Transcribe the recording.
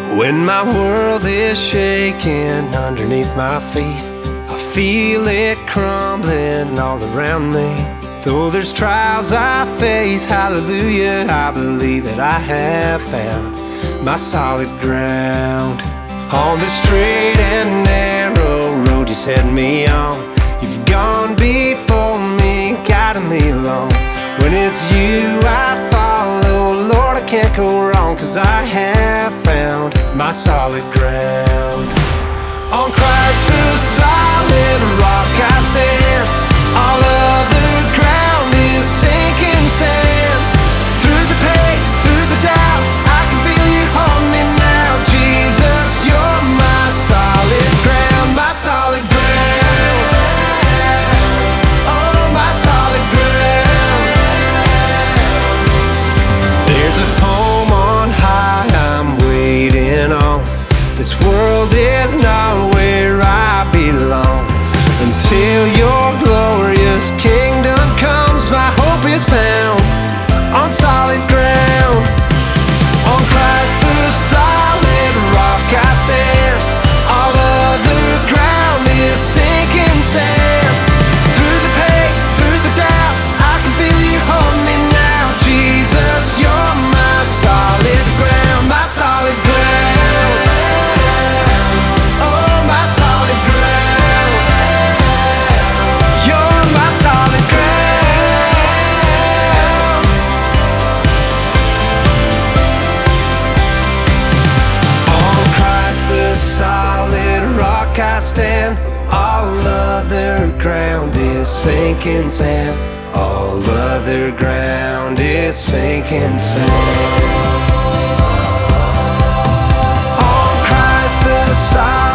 When my world is shaking underneath my feet, I feel it crumbling all around me. Though there's trials I face, hallelujah, I believe that I have found my solid ground. On the straight and narrow road you set me on, you've gone before me, guiding me along. When it's you I follow, Lord, I can't go wrong, 'cause I have found my solid ground. On Christ the solid rock I stand, all other ground is sinking sand. Through the pain, through the doubt, I can feel you hold me now. Jesus, you're my solid ground, my solid ground. Oh, my solid ground. There's a home on high I'm waiting on. This world is not where I belong. Until your glorious kingdom comes, my hope is found on solid ground. On Christ the solid rock I stand, all other ground is sinking sand. Through the pain, through the doubt, I can feel you hold me now. Jesus, you're my solid ground, my solid ground. Oh, my solid ground. You're my solid ground. On Christ the solid rock I stand, all other ground is sinking sand. All other ground is sinking sand. On Christ the solid